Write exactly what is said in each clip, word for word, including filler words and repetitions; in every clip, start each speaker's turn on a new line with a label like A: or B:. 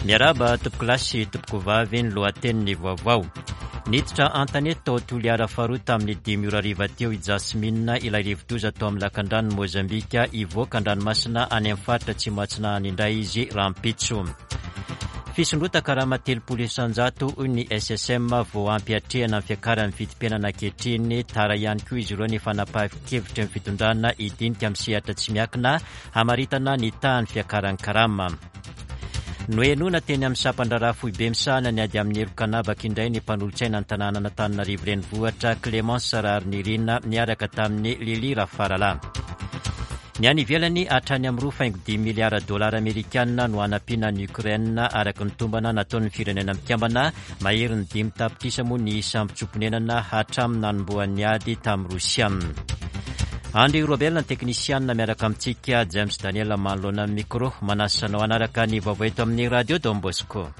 A: miaraba tompoko lasy tompoko vavy ny lohateniny vaovao. Niditra an-tanety tao Toliara faharoa tamin'ny dimy ora ariva teo i Jasmine ilay rivodoza tao amin'ny lakan-drano Mozambika ivoaka an-dranomasina any amin'ny faritra atsimo atsinanany indray izy rampitso. Fisondrota karama telopolo isanjato ny S S M vao ampiatrehana amin'ny fiakaran'ny vidim-pianana ankehitriny tara ihany koa izy ireo ny fanapahan-kevitra ny fitondrana idinika amin'ny sehatra tsy miankina hamaritana ny tahan'ny fiakaran'ny karama. Noenona teny amin'ny sapan-draharaha foibe misahana ny ady amin'ny erokanabaka indray ny mpanolotsaina ny tanàna Antananarivo renivohitra Clémence Sararnirina niaraka tamin'ny Lili Rafarala. Ny any ivelany hatrany amin'ny roa faingo dimy miliara dolara amerikanina no hanampiana ny Ukraine araka ny tombana nataon'ny firenena mikambana mahery ny dimy tapitrisa moa ny sampitsoponenana hatramin'ny nanomboan'ny ady tamin'ny Rosia. André Robel ny teknisianina miaraka amintsika James Daniel manoloana amin'ny micro manasanao anaraka ny vaovao eto amin'ny Radio Don Bosco.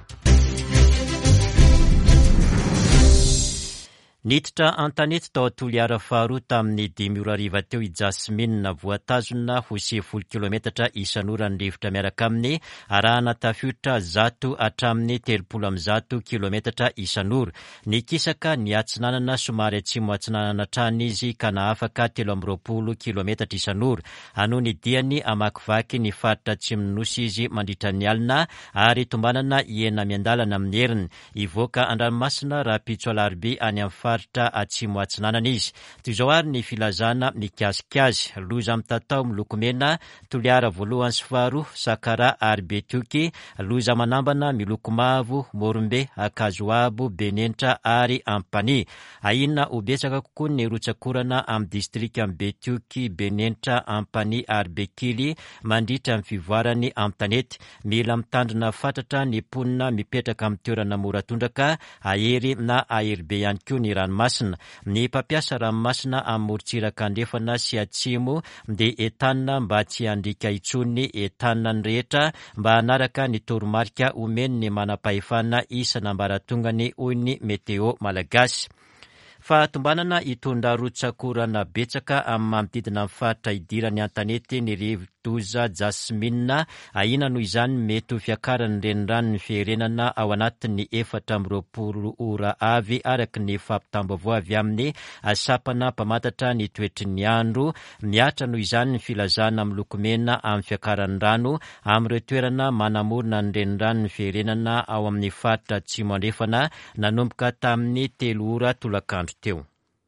A: Niditra an-tanety tao Toliara faharoa tamin'ny dimy ora ariva teo i Jasmine voatazona ho sivifolo kilometatra isan'ora ny rivotra miaraka amin'ny arahana tafiotra zato hatramin'ny telopolo amby zato kilometatra isan'ora. Ny kisaka ny atsinanana somary atsimo atsinanana trany izy ka nahafaka telo amby roapolo kilometatra isan'ora. Ano ny diany amakivaky ny faritra atsimonosy izy mandritra ny alina ary tombanana iena miandalana amin'ny heriny. Ivoaka an-dranomasina rapitso alarby any amin'ny faritra atsimo atsinanana izy. Toy izao ary ny filazana mikasikazy loza amin'ny tatao miloko mena Toliara voalohany sy faharoa Sakara ary Betioky, loza manambana miloko mavo Morombe, Akazoabo, Benentra ary Ampani. Ahina ho betsaka kokoa ny rotsakorana amin'ny distrika amin'ny Betioky, Benentra, Ampani ary Bekily mandritra amin'ny fivoarany amin'ny tanety. Mila mitandrina fatratra ny ponina mipetraka amin'ny toerana moratondraka ahery na ahery be ihany koa ny ranomasina. Ny mpampiasa ranomasina amin'ny morontsiraka andrefana sy atsimo dia entanina mba tsy handrika intsony entanina ny rehetra mba hanaraka ny toromarika omeny ny manam-pahefana isan'ambaratongany hoy ny meteo malagasy. Fahatombanana itondra rotsakorana betsaka amin'ny manodidina amin'ny faritra idirany an-tanety ny rivodoza Jasmine. Ahina noho izany mety ho fiakaran'ny renirano ny fiherenana ao anatin'ny efatra amby roapolo ora avy araky ny fampitam-baovao avy amin'ny sapana mpamantatra ny toetry ny andro. Miatra noho izany ny filazana amin'ny lokomena amin'ny fiakaran'ny rano amin'ireo toerana manamorona ny renirano ny fiherenana ao amin'ny faritra atsimo andrefana nanomboka tamin'ny telo ora tolakandro teo.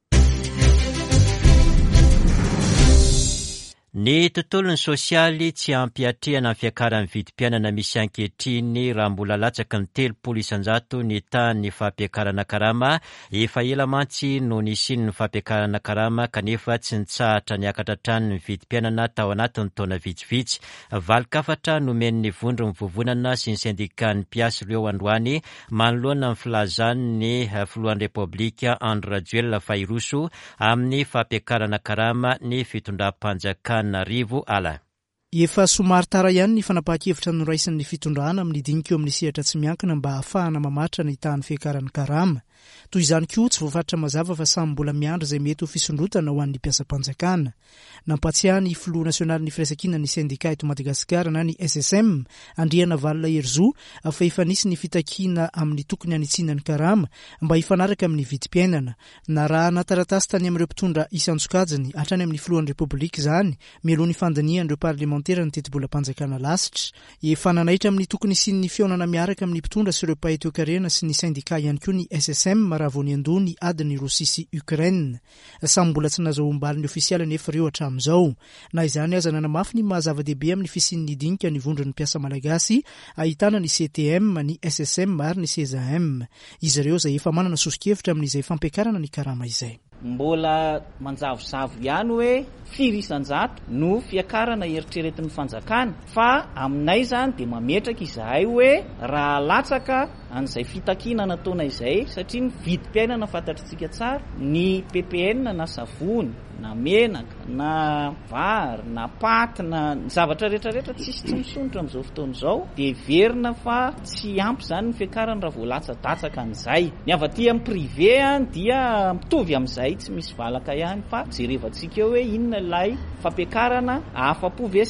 A: Ny tontolon'ny sosialy tsy ampiatrehana amin'ny fiakaran'ny vidim-pianana misy ankehitriny raha mbola latsaky ny telopolo isanjato ny tahan'ny fampiakarana karama. Efa ela mantsy no nisiany ny fampiakarana karama kanefa tsy nitsahatra niakatra trany ny vidim-pianana tao anatin'ny taona vitsivitsy. Valikafatra nomen'ny vondro ny vovonana sy ny syndikan'ny mpiasa ireo androany manoloana ny filazany ny filohan'ny repoblika Andry Rajoelina Fairoso amin'ny fampiakarana karama ny fitondram-panjakana Rivo ala.
B: Efa somary tara ihany ny fanapahan-kevitra noraisan'ny fitondrana amin'ny dinika eo amin'ny sehatra tsy miankina mba ahafahana mamatra ny tahan'ny fiakaran'ny karama. Toy izany koa tsy voafatra mazava fa samy mbola miandry izay mety ho fisondrotana ho an'ny mpiasam-panjakana. Nampatsiahy ny Filoha Nasionaly ny Firaisakina ny Sendika eto Madagasikara na ny S S M Andriana Valona Herzo fa efa nisy ny fitakiana amin'ny tokony hanitsinan'ny karama mba hifanaraka amin'ny vidim-piainana. Narahana taratasy tany amin'ireo mpitondra isan-tsokajiny hatrany amin'ny Filohan'ny Repoblika izany mialohan'ny fandinihan'ireo parlementera ny teti-bola-panjakana lasitra. Efa nanaitra amin'ny tokony sy ny fiaonana miaraka amin'ny mpitondra sy ireo pahet-toekarena sy ny sendika ihany koa ny S S M raha vao niandoha ny adiny Rosia sy Ukraine. Samy mbola tsy nahazoam-baliny ofisialy nefa ireo hatramin'izao. Na izany aza nanamafy ny mahazava-dehibe amin'ny fisian'ny dinika ny vondron'ny mpiasa malagasy ahitana ny C T M, ny S S M ary ny C E S A M. Izy ireo izay efa manana soso-kevitra amin'izay fampiakarana ny karama izay.
C: Mbola manjavozavo ihany hoe firy isanjato no fiakarana eritreretin'ny fanjakana fa aminay zany dia mametraka izahay hoe raha latsaka an'izay fitakiana nataona izay satria ny vidim-piainana fantatritsika tsara ny P P N na savony na menaka na vary na paty na zavatra rehetrarehetra tsisy tsy misonitra amin'izao fotoana izao dia verina fa tsy ampy zany ny fiakarana raha voalatsa-datsaka an'izay. Ny avy aty amin'ny privé dia mitovy amin'izay tsy misy valaka ihany fa jerevantsika eo hoe inona ilay fampiakarana afa-po ve sa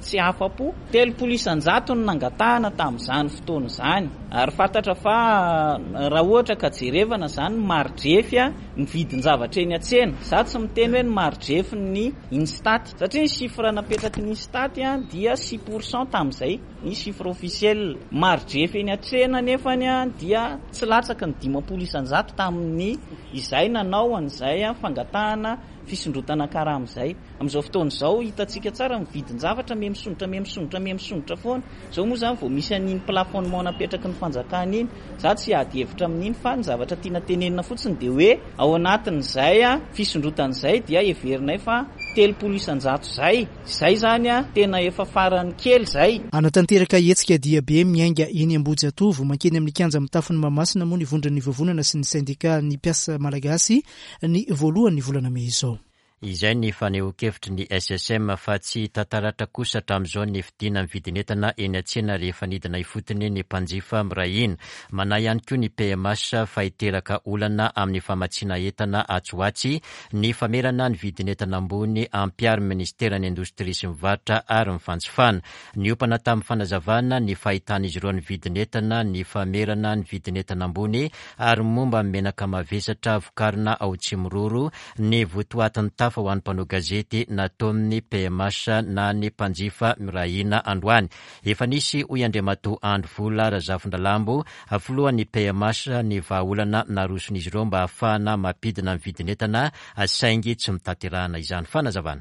C: tsy afa-po. Telopolo isan-jato no nangatahana tamin'izany fotoana izany. Ary fantatra fa raha ohatra ka jerevana zany marodrefy ny vidin-javatra eny an-tsena. Za tsy miteny hoe ny marodrefy ny Instat satria ny chiffre napetraky ny Instat dia six pourcent tamin'izay ny chiffre officiel. Marodrefy eny an-tsena nefany dia tsy latsaky ny dimampolo isan-jato tamin'ny izay nanao an'izay fangatahana fisondrotana karama izay. Amin'izao fotoana izao hitantsika tsara ny vidin-javatra me misondrotra me misondrotra me misondrotra foana. Zao moa zany vao misy an'iny plafonnement napetraky ny fanjakana iny, za tsy ady hevitra amin'iny fa ny zavatra tiana tenenina fotsiny dia hoe ao anatin'izay fisondrotan'izay dia heverinay fa telopolo isan-jato zay. Zay zany tena efa farany kely zay.
B: Anatanteraka hetsika dia be miainga eny Ambohijatovo mankeny amin'ny kianja mitafiny Mahamasina moa ny vondron'ny vavonana sy ny sindika ny mpiasa malagasy ny voalohany volana Mey izao.
A: Izay ny faneho-kevitry ny S S M fa tsy tantaratra kosa hatramin'izao ny fidina ny vidin'entana eny an-tsena rehefa nidina ifotony ny mpanjifa mirahina. Manahy ihany koa ny P M H fa hiteraka olana amin'ny famatsiana entana atsoatsy ny famerana ny vidin'entana ambony ampiary ministera ny indostria sy mivarotra ary mifanjifana. Niopana tamin'ny fanazavana ny fahitan'izy ireo ny vidin'entana, ny famerana ny vidin'entana ambony ary momba menaka mavesatra vokarina ao Tsimororo ny votoatin'ny tafa ho an'ny mpanao gazety natao amin'ny P M H na ny mpanjifa mirahina androany. Efa nisy hoy Andriamato Androvola Razafindralambo afilohan'ny P M H ny vahaolana naroson'izy ireo mba ahafahana mampidina ny vidin'entana saingy tsy mitaterahana izany fanazavana.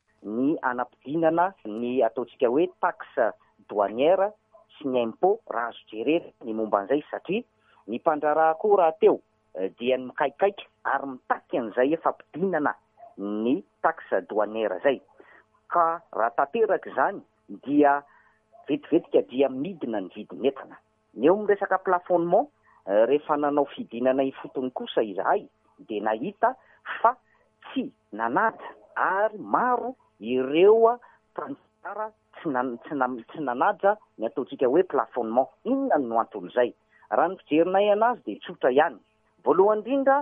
D: Ny anam-pidinana ny ataontsika hoe taxe douanière sy ny impôt raha azo jerena ny momba an'izay satria ny mpandraraha koa raha teo dia ny mikaikaiky ary mitaky an'izay efa mpidinana ny taxe douanière zay. Ka raha tanteraka izany dia vetivetika dia midina ny vidin'entana. Ny eo miresaka plafonnement rehefa nanao fidinana ifotony kosa izahay dia nahita fa tsy nanaja ary maro ireo mpanjara tsy tsy nanaja ny ataontsika hoe plafonnement. Inona no antony? Raha ny fijerinay anazy dia tsotra ihany. Voalohany indrindra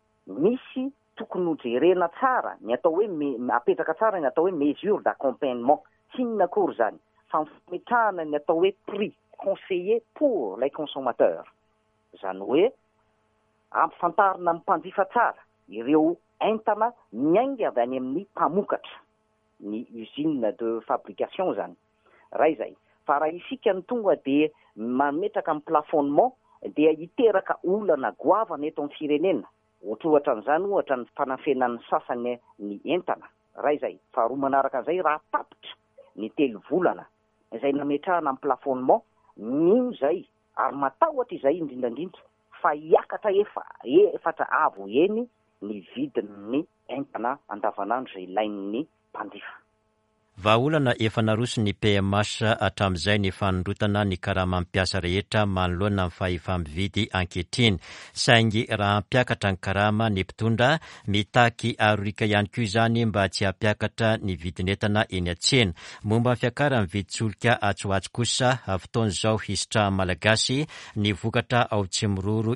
D: misy tokony hojerena tsara ny atao hoe apetraka tsara ny atao hoe mesure d'accompagnement. Inona akory zany? Fametrahana ny atao hoe prix conseiller pour les consommateurs. Zany hoe ampifantarina mpanjifa tsara ireo entana miainga avy any amin'ny mpamokatra, ny usine de fabrication zany. Raha izay, fa raha isika ny tonga dia mametraka amin'ny plafonnement dia hiteraka olana goavana eto amin'ny firenena. Ohatra an'izany ohatra ny fanafenan'ny sasany ny entana. Raha izay, fa roa manaraka an'izay raha tapitra ny telo volana izay nametrahana amin'ny plafonnement, nio zay ary matahotra izay indrindrandrindra fa hiakatra efa efatra avo eny ny vidin'ny entana andavanandro izay ilain'ny mpanjifa.
A: Vahaolana efa narosony P M H hatramin'izay ny fanondrotana ny karama mampiasa rehetra manoloana ny fahefamividy ankehitriny. Saingy raha hampiakatra ny karama ny mpitondra mitaky arorika ihany koa izany mba tsy hampiakatra ny vidin'entana eny an-tsena. Momba ny fiakaran'ny vidin-tsolika atsoatsy kosa fotoan'izao hisitraha malagasy ny vokatra ao Tsimororo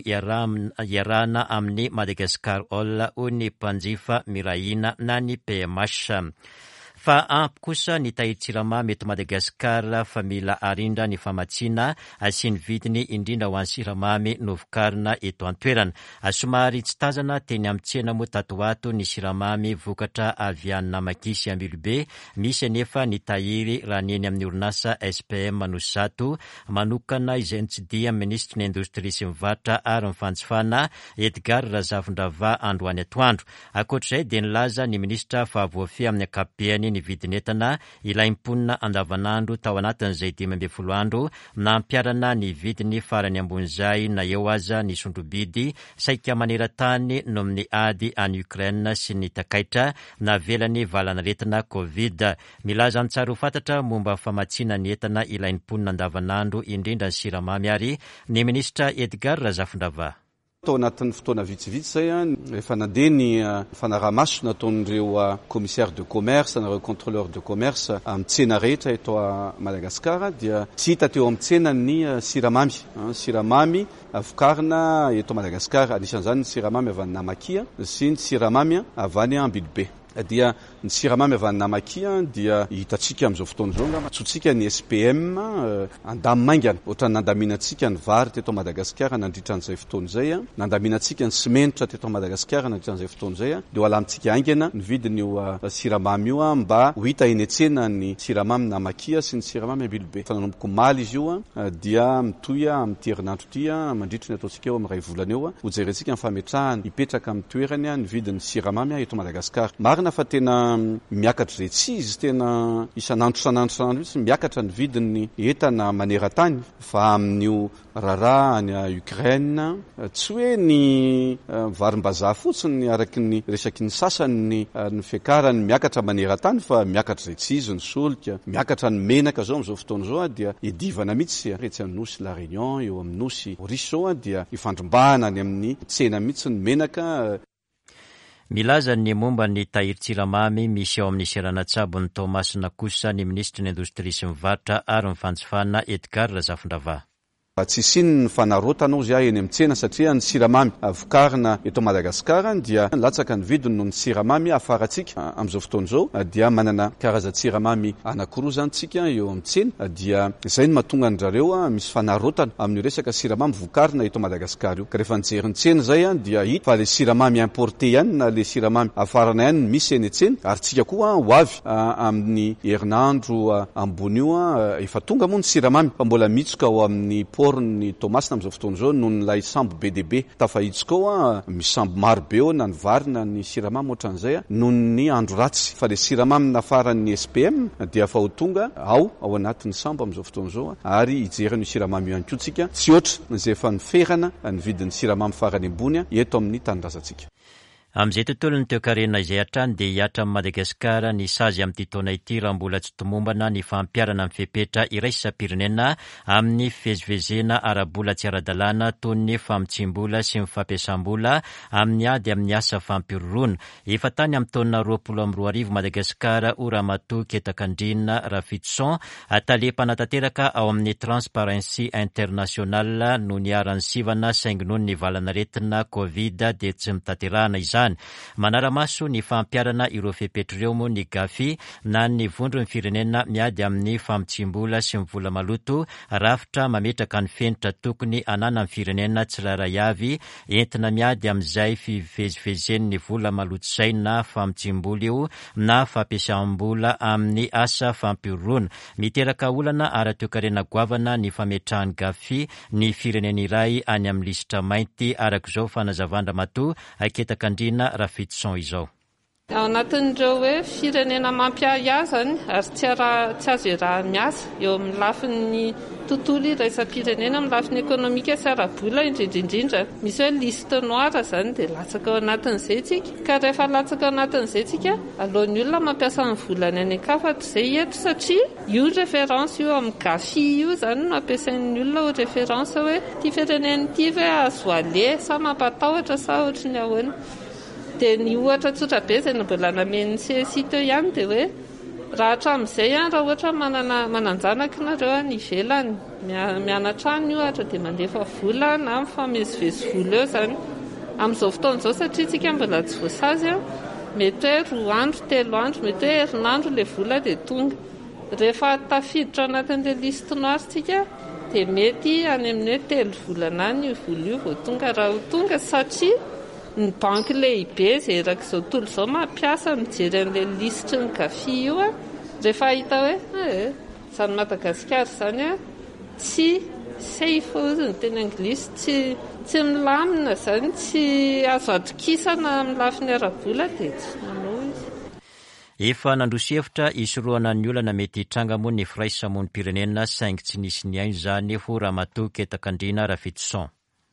A: iarahana amin'ny Madagascar All hoy ny mpanjifa mirahina na ny P M H. Fa ampy kosa ny tahirin-tsiramamy eto Madagasikara fa mila arindra ny famatsiana sy ny vidiny indrindra ho an'ny siramamy novokarina eto an-toerana. Somary tsy tazana teny amin'ny tsena moa tatoato ny siramamy vokatra avy any Namakisy Ambilobe, misy anefa ny tahiry raha neny amin'ny orinasa S P M Manossato manokana izay nitsidia ministry ny indostria sy mivarotra ary mifanjifana Edgar Razafindrava androany atoandro. Ankoatr'izay dia nilaza ny ministra fa voafy amin'ny ankapobeny ny vidin'entana ilay mponina andavanandro tao anatin'izay dimy ambin'ny folo andro nampiarana ny vidiny farany ambon'izay na eo aza ny sondrobidy saika maneran-tany no amin'ny ady any Ukraine sy ny takaitra navelany valanaretina Covid. Milaza ny tsara ho fantatra momba famatsiana ny entana ilain'ny mponina andavanandro indrindra ny siramamy ary ny ministra Edgar Razafindrava.
E: Tao anatin'ny fotoana vitsivitsy zay efa nandeha ny fanaraha-maso nataon'ireo commissaire de commerce nareo contrôleur de commerce amin'ny tsena rehetra eto a Madagasikara dia tsy hita teo amin'ny tsena ny siramamy. Siramamy vokarina eto Madagasikara, anisan'izany ny siramamy avy any Namakia sy ny siramamy avy any Ambilobe. dia ny siramamy avy any Namakia dia hitatsika amin'izao fotoana izao ngamba tsotsika ny S P M andamimaingana ohatrany nandaminantsika ny vary teto Madagasikara nandritran'izay fotoana izay a nandaminantsika ny simenitra teto Madagasikara nandritran'izay fotoana izay a dia ho alamitsika aingana ny vidiny io siramamy io a mba ho hita eny an-tsena ny siramamy Namakia sy ny siramamy Ambilobe fa nanomboka maly izy io a dia mitoy amin'ity herinandro ity a mandritra ny ataontsika eo amin'ny ray volana eo a ho jerentsika ny fametrahany hipetraka amin'ny toerany a ny vidiny siramamy eto Madagasikara. Marina fa tena miakatra zay tsy izy tena isanandro isanandro isanandro mihitsy miakatra ny vidiny entana maneran-tany fa amin'io rara any Ukraine tsy hoe ny varim-bazaha fotsiny araky ny resaky ny sasany ny fiakarany miakatra maneran-tany fa miakatra zay tsy izy ny solika miakatra ny menaka zao amin'izao fotoana zao dia edivana mihitsy retsy amin'ny nosy La Réunion eo amin'ny nosy Maurice zao dia ifandrombahana any amin'ny tsena mihitsy ny menaka.
A: Milaza ny momba ny tahirin-tsiramamy misy ao amin'ny Seranatsabo ny Thomas Nakosa ny ministry ny indostria sy mivarotra ary mifanjifana Edgar Razafindravà.
E: Tsy siny ny fanarotanao zay eny amin'ny tsena satria ny siramamy vokarina eto Madagasikara dia latsaka ny vidiny noho ny siramamy afaratsika amin'izao fotoana izao dia manana karazan-tsiramamy anankiroa zany tsika eo amin'ny tsena dia izay no mahatonga an'zareo misy fanarotana amin'ny resaka siramamy vokarina eto Madagasikara io ka rehefa nijery ny tsena zay dia hita fa le siramamy importé ihany na le siramamy afarana ihany misy eny an-tsena ary tsika koa ho avy amin'ny herinandro ambony io efa tonga moa ny siramamy fa mbola mitsoka ao amin'ny ny Thomas amin'izao fotoana izao noho nylay sambo be dia be tafahitsika ao misy sambo maro be ao na ny vary na ny siramamy ohatran'izay noho ny andro ratsy fa le siramamy nafaran'ny S P M dia efa ho tonga ao ao anatin'ny sambo amin'izao fotoana izao ary hijeriny siramamy ihany koa tsika tsy oatra izay efa niferana ny vidin'ny siramamy farany ambony eto amin'ny tanindrazantsika.
A: Amin'izay tontolo ny toekarena izay hatrany dia hiatra amin'ny Madagasikara ny sazy amin'ity taona ity raha mbola tsy tomombana ny fampiarana amin'ny fepetra iraisam-pirenena amin'ny fivezivezena ara-bola tsy ara-dalàna toy ny famotsim-bola sy ny fampiasam-bola amin'ny ady amin'ny asa fampiroroana. Efa tany amin'ny taona roapolo amby roa arivo Madagasikara ho Ramatoa Ketakandrina Rafitson talepanatanteraka ao amin'ny Transparency International no niarany sivana saingy noho ny valanaretina Covid dia tsy mitaterana izany. Manaramaso ny fampiarana ireo fepetra ireo moa ny Gafi na ny vondro ny firenena miady amin'ny famotsim-bola sy ny vola maloto rafitra mametraka ny fenitra tokony anana ny firenena tsirairay avy entina miady amin'izay fivezivezen'ny vola maloto izay na famotsim-bola io na fampiasam-bola amin'ny asa fampiroroana. Miteraka olana ara-toekarena goavana ny fametrahany Gafi ny firenena iray any amin'ny lisitra mainty arak'izao fanazavandra mato Ketakandrina Rafitson izao.
F: Ao anatin'ireo hoe firenena mampiahazany ary tsy azo iarahany miasa eo amin'ny lafin'ny tontolo iraisam-pirenena amin'ny lafin'ny ekonomika sy ara-bola indrindrindrindra misy hoe liste noire zany dia latsaka ao anatin'izay tsika ka rehefa latsaka ao anatin'izay tsika alohan'ny olona mampiasa ny volany any akafatra izay eto satria io référence io amin'ny Gafi io zany no ampiasain'ny olona ho référence hoe ty firenena ity ve azo ale sa mampatahotra sa ohatra ny ahoana. Dia ny ohatra tsotra be izay mbola namen'ny C S I teo ihany dia hoe raha hatramin'izay ihany raha ohatra manana mananjanaka nareo ny ivelany mianatrano io ohatra dia mandefa vola na mifamezivezy vola eo zany amin'izao fotoana izao satria tsika mbola tsy voasazy mety hoe roa andro telo andro mety hoe herinandro ilay vola dia tonga rehefa tafiditra anatin'ilay liste noire tsika dia mety any amin'ny hoe telo volana any io vola io vao tonga raha ho tonga satria ny banky lehibe izay erak'izao tontolo izao mampiasa mijery an'ilay listre ny Gafi io rehefa hita hoe e zany Madagasikara zany tsy safe ny teny anglisy tsy tsy milamina zany tsy azo atokisana amin'ny lafin'ny ara-bola dia tsy manao izy.
A: Efa nandrosihevitra isoroana ny olana mety hitranga moa ny firaisamonim-pirenena saingy tsy nisy ny aino izany ho Ramatoa Ketakandrina Rafitson.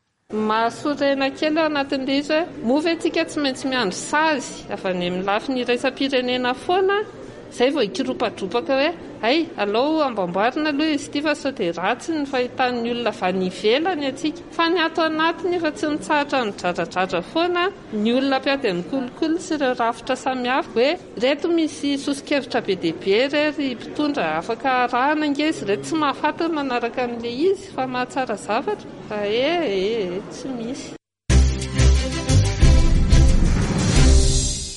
F: Mahasorena kely ao anatin'ilay izy hoe move antsika tsy maintsy miandro sazy avy any amin'ny lafin'ny iraisam-pirenena foana izay vao hikiropadropaka hoe ay alao ambamboarina aloha izy ity fa sao dia ratsy ny fahitan'ny olona va ny ivelany atsika fa ny ato anatiny efa tsy mitsahatra ny dradradratra foana ny olona mpiady amin'ny kolokolo sy ireo rafitra samihafa hoe reto misy sosikevitra be dia be rery mpitondra afaka arahana nge izy reto tsy mahafatana manaraka amin'ilay izy fa mahatsara zavatra fa e e tsy misy.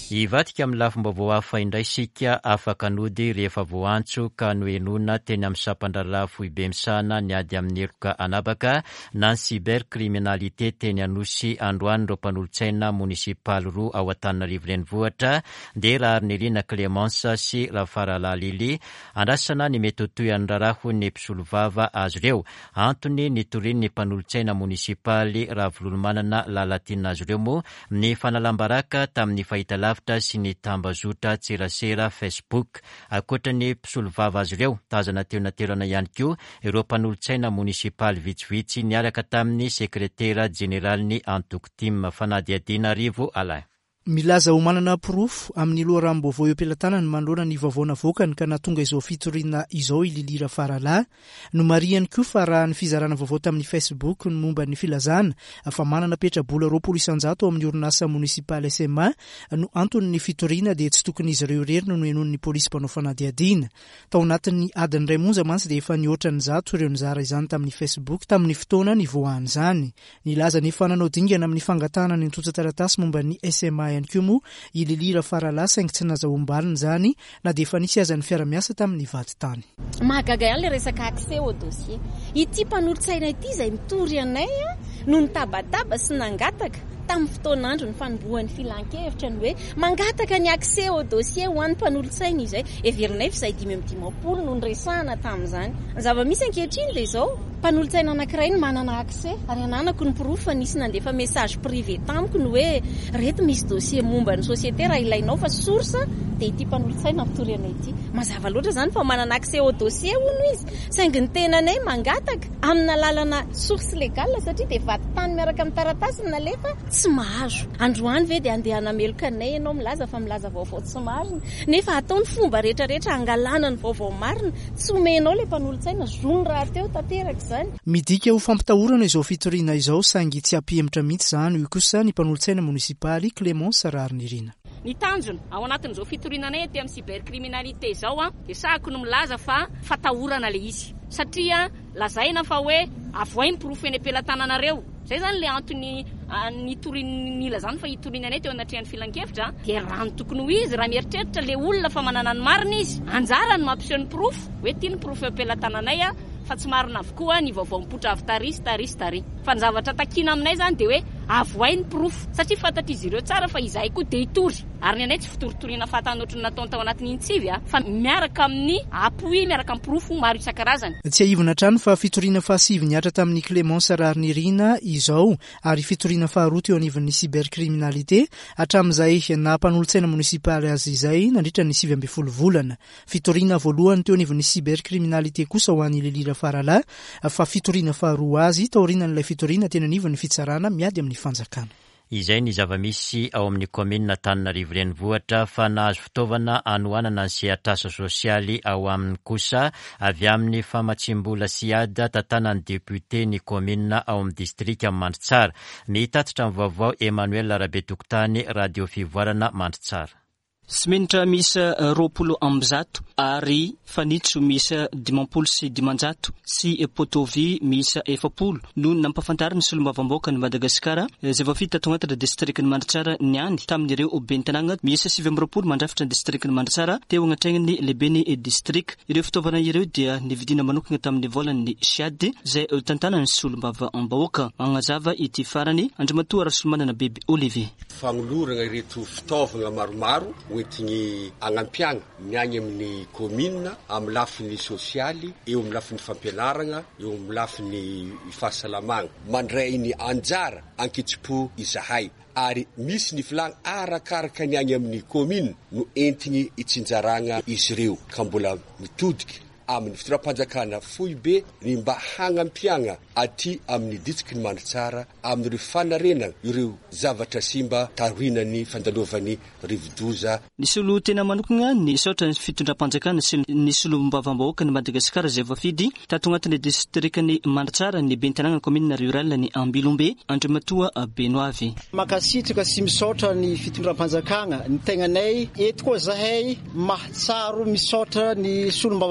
A: Ivatika amin'ny lafim-baovao hafa indray sika afaka nody rehefa voantso ka noenona teny amin'ny sampandalà foibe misana niady amin'ny eloka anabaka na ny cybercriminalité teny Anosy androany ireo mpanolontsaina munisipaly roa ao Antananarivo renivohitra dia Rarinirina Clémence sy Rafarala Lily andrasana ny mety toy andraraho ny mpisolovava azy ireo. Antony nitoriny ny mpanolontsaina munisipaly Ravolomanana lalatina azy ireo moa ny fanalambaraka tamin'ny fahitalavitra sy ny tambazotra tserasera Facebook. Akoatra ny mpisolovava azy ireo tazana teo naterana ihany koa ireo mpanolontsaina munisipaly vitsivitsy niaraka tamin'ny sekretera jeneralny Antoktim Fanadiadina Rivo Alain.
B: Milaza ho manana pirofo amin'ny loharam-baovao eo-pelantanany manoloana ny vaovao navokany ka natonga izao fitoriana izao i Lily Rafarala no mariany koa fa raha ny fizarana vaovao tamin'ny Facebook no momba ny filazana fa manana petrabola roapolo isanjato amin'ny orinasa munisipaly S M A no antony ny fitoriana dia tsy tokony izy ireo rery no noenon'ny polisy mpanao fanadiadiana. Tao anatin'ny adiny iray monja mantsy dia efa nihoatra ny zato ireo nizara izany tamin'ny Facebook tamin'ny fotoana ny voahany izany. Nilaza ny fananao dingana amin'ny fangatana ny ntsotsa taratasy momba ny S M A ihany koa moa i Lily Rafarala saingy tsy nazahoam-baliny izany na dia efa nisy azan'ny fiara-miasa tamin'ny vady-tany.
G: Mahagaga ihany le resaka accès au dossier. Ity mpanolontsaina ity izay mitory anay no nitabataba sy nangataka tamin'ny fotoan'andro ny fanombohan'ny filan-kevitra ny hoe mangataka ny accès au dossier ho an'ny mpanolontsaina izay everinay fa izay dimy amby dimampolo no niresahana tamin'izany. Zava-misy ankehitriny dia izao mpanolontsaina anankiray ny manana accès ary ananako ny pirofo nisy nandefa message privé tamiko ny hoe reto misy dossier momba ny société raha ilainao fa source dia ity mpanolontsaina mitory anay ity. Mazava loatra izany fa manana accès au dossier hono izy saingy ny tenanay mangataka amin'ny alalana source légale satria dia vady-tany miaraka amin'ny taratasy ny nalefa tsy mahazo. Androany ve dia andeha hanameloka anay ianao milaza fa milaza vaovao tsy marina nefa ataony fomba rehetrarehetra hangalana ny vaovao marina tsy omenao le mpanolontsaina zony raha teo tanteraka izany.
B: Midika ho fampitahorana izao fitoriana izao saingy tsy hampihemitra mihitsy izany io kosa ny mpanolontsaina munisipaly Clémence Rarinirina.
H: Ny tanjona ao anatin'izao fitoriananay aty amin'ny cybercriminalité izao a dia sahako no milaza fa fatahorana le izy satria lazaina fa hoe avoainy pirofo eny am-pelantananareo. Zay zany le antony nitorian'ila zany fa hitoriananay teo anatrehan'ny filan-kevitra dia rano tokony ho izy raha mieritreritra le olona fa manana ny marina izy anjara ny mampiseho ny pirofo hoe ty ny pirofo eo-pelantananay a fa tsy marina avokoa ny vaovao mipotra avy tarisy tarisy tary fa ny zavatra takina aminay zany dia hoe avoainy pirofo satria fantatra izy ireo tsara fa izahay koa dia hitory ary ny anay tsy fitoritoriana fatana ohatry ny nataony tao anatin'ny intsivy a fa miaraka amin'ny appui miaraka amin'ny pirofo maro isan-karazany.
B: Tsy ahivina trano fa fitoriana fahasivy niatra tamin'ny Clémence Rarinirina izao ary fitoriana faharoa teo anivon'ny cybercriminalité hatramin'izay na mpanolontsaina munisipaly azy izay nandritra ny sivy amby folo volana. Fitoriana voalohany teo anivon'ny cybercriminalité kosa ho an'ny Lily Rafarala fa fitoriana faharoa azy taorianan'ilay fitoriana teny anivon'ny fitsarana miady amin'ny fanjakana.
A: Izay ny zava-misy ao amin'ny komina Antananarivo renivohitra fa nahazo fitaovana anohanana ny sehatr'asa sosialy ao aminy kosa avy amin'ny famatsimbola siada tantanan'ny deputé ny komina ao amin'ny distrika Mandritsara. Mitatitra amin'ny vaovao Emmanuel Arabe Tokotany radio fivoarana Mandritsara.
I: Simenitra misa roapolo ambizato ary fanitso misa dimampolo sy dimanjato sy potovi misa efapolo no nampafantariny solombavam-bahoaka ny Madagasikara izay voafita tao anatin'ny distriktin'ny Mandritsara niany tamin'ireo bentanagna miisa sivy amby roapolo mandrafitra ny distriktin'ny Mandritsara teo agnatrain'ny lebeny district. Ireo fitaovana ireo dia nividina manokana tamin'ny volan'ny Siady izay tantanan'ny solombavam-bahoaka magnazava ity farany Andrimatoa Rasolomanana Bebe Olivier.
J: Fagnolorana ireto fitaovana maromaro hoentigny agnampiagna miagny amin'ny komina amin'ny lafiny sosialy eo amin'ny lafiny fampianaragna eo amin'ny lafiny fahasalamagna mandray ny anjara ankitsipo izahay ary misy ny filagna arakaraka ny agny amin'ny komina no entigny itsinjaragna izy ireo ka mbola mitodiky amin'ny fitondram-panjakana foibe ny mba hagnampiagna aty amin'ny distriky ny Mandritsara amin'ireo fanarenana ireo zavatra simba tarohinan'ny fandalovan'ny rivodoza.
I: Nisy olo tena manokana ny saotra ny fitondram-panjakana sy ny solombavam-bahoaka ny Madagasikara izay voafidy tato agnatin'ny distriktin'ny Mandritsara ny bentanagna komina rural ny Ambilombe Andrimatoa Benoavy.
K: Makasitraka sy misaotra ny fitondram-panjakana ny tegnanay eto koa zahay mahatsaro misaotra ny solombavam-bahoaka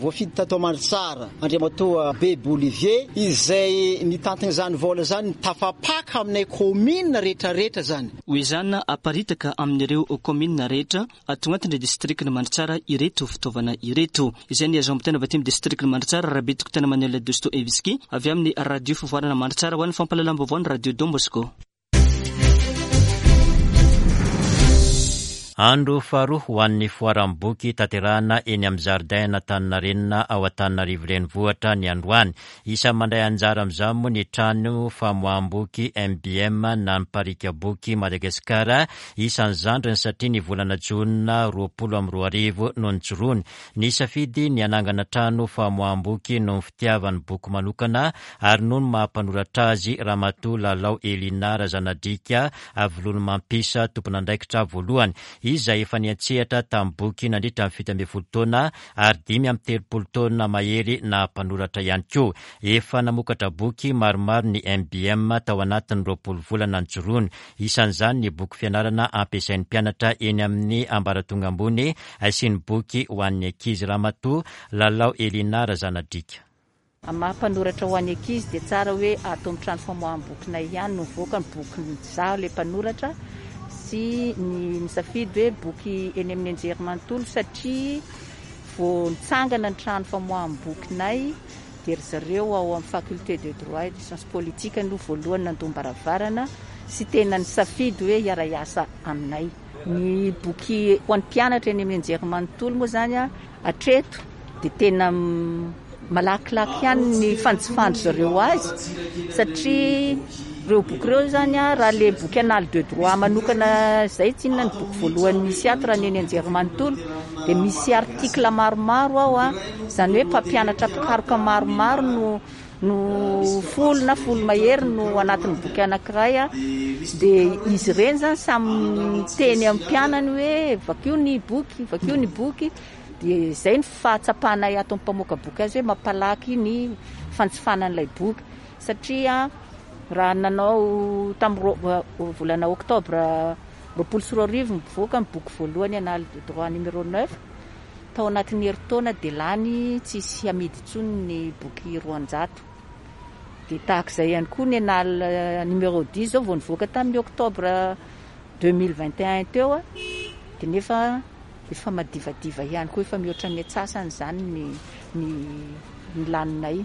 K: voafidy tato Manitsara Andriamatoa Bebe Olivier izay nitantiny zany vola zany tafapaka aminay commune rehetrarehetra zany.
I: Hoy izany aparitaka amin'ireo commune rehetra ato anatin'ny distrikty Manitsara ireto fitaovana ireto. Izay ny azo ampitana avy aty amin'ny distrikty Manitsara Rabetiko tena Manuel Dostoevski avy amin'ny radio fivoarana Manitsara ho an'ny fampalalam-baovao ny radio Don Bosco.
A: Andro faharoa ho an'ny foaram-boky tanterahana eny amin'ny jardin Antaninarenina ao Antananarivo renivohitra ny androany. Isa mandray anjara amin'izao moa ny trano famoaham-boky M B M na ny parika boky Madagasikara isan'izandriny satria ny volana Jona roapolo amby roa arivo no nijoroany. Ny safidy ny anangana trano famoaham-boky no ny fitiavany boky manokana ary no ny mampanoratra azy Ramatoa Lalao Elina Razanadrika avy mampisa tompon'andraikitra voalohany. Izay efa niantsehatra tamin'ny boky nandritra amin'ny fito ambin'ny folo taona ary dimy amby telopolo taona mahery na mpanoratra ihany koa. Efa namokatra boky maromaro ny M B M tao anatin'ny roapolo volana nijoroany. Isan'izany ny boky fianarana ampiasain'ny mpianatra eny amin'ny ambaratonga ambony sy ny boky ho an'ny ankizy Ramatoa Lalao Elina Razanadrika.
L: Mampanoratra ho an'ny ankizy dia tsara hoe atao amin'ny trano famoaham-bokinay ihany no voaka ny boky zaho ilay mpanoratra sy ny misafidy hoe boky eny amin'ny anjerimanontolo satria vao nitsangana ny trano famoaham-bokinay dia ry zareo ao amin'ny faculté de droit et de sciences politique no voalohany nandoam-baravarana sy tena nisafidy hoe hiara-iasa aminay. Ny boky ho an'ny mpianatra eny amin'ny anjerimanontolo moa zany atreto dia tena malakilaky ihany ny fanjifanjo zareo azy satria reo boky reo zany raha le boky anal de droit manokana zay tsinona ny boky voalohany misy ato raha neny anjerimanontolo dia misy artikla maromaro ao a zany hoe mpampianatra pikaroka maromaro no no folo na folo mahery no anatin'ny boky anankiray a dia izy ireny zany samy teny amin'ny mpianany hoe vakio ny boky vakio ny boky dia zay ny fahatsapanay ato amin'ny mpamoaka boky azy hoe mampalaky ny fanjifanan'ilay boky satria raha nanao tamin'ny volana oktobra roapolo sy roa arivo mivoaka ny boky voalohany anal de droit numéro neuf tao anatin'ny herintaona dia lany tsisy amidy intsony ny boky roanjato. Dia tahak'izay ihany koa ny anal numéro dix zao vao nivoaka tamin'ny oktobra deux mille vingt et un teo a dia nefa efa madivadiva ihany koa efa mihoatra ny atsasany zany ny ny ny laninay.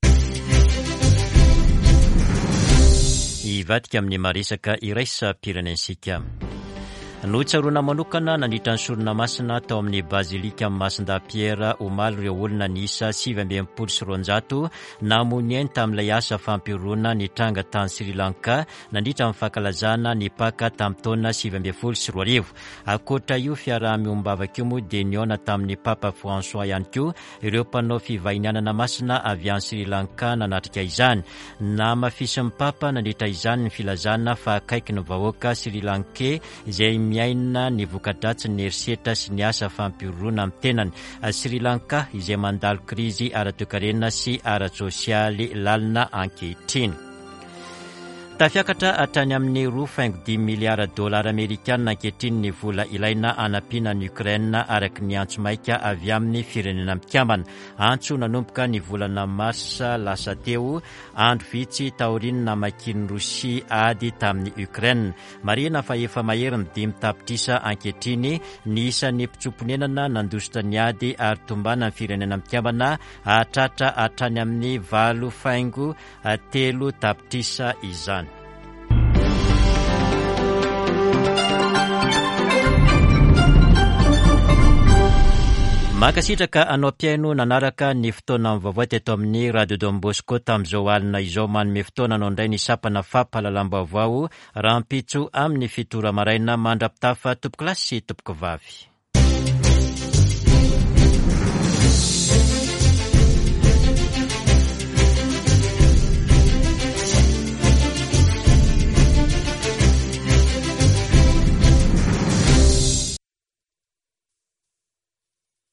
A: Ivadika amin'ny maresaka iraisam-pirenensika. Notsaroana manokana nandritra ny sorona masina tao amin'ny bazilika Masindapiera omaly ireo olona niisa sivy amby enimpolo sy roanjato namony eny tamin'ilay asa fampirona nitranga tany Sri Lanka nandritra amin'ny fankalazana ny paka tamin'ny taona sivy amby folo sy roa arivo. Akoatra io fiaraha-miombavaka io moa dia niona tamin'ny Papa François ihany koa ireo mpanao fivahinianana masina avy any Sri Lanka nanatrika izany. Namafisy ny Papa nandritra izany ny filazana fa akaiky ny vahoaka Sri Lankais izay miaina ny vokadratsy ny herisetra sy ny asa fampirorona amin'ny tenany. Sri Lanka izay mandalo krizy ara-toekarena sy ara-tsosialy lalina ankehitriny. Tafiakatra hatrany amin'ny roa faingo dimy miliara dolara amerikana ankehitriny ny vola ilaina anampiana ny Ukraine araka ny antso maika avy amin'ny firenena mikambana. Antso nanomboka ny volana marsa lasa teo andro vitsy taoriana namakian'ny Rosia ady tamin'ny Ukraine. Marina fa efa mahery ny dimy tapitrisa ankehitriny ny isan'ny mpitsoponenana nandositra ny ady ary tombana ny firenena mikambana hatratra hatrany amin'ny valo faingo telo tapitrisa izany. Makasitraka anao piaino nanaraka ny fotoana vaovao teto amin'ny Radio Don Bosco tamin'izao alina izao manome fotoana anao indray ny sapana fampahalalam-baovao rahampitso amin'ny fitora maraina mandrapitafa tompoko lasy sy tompoko vavy.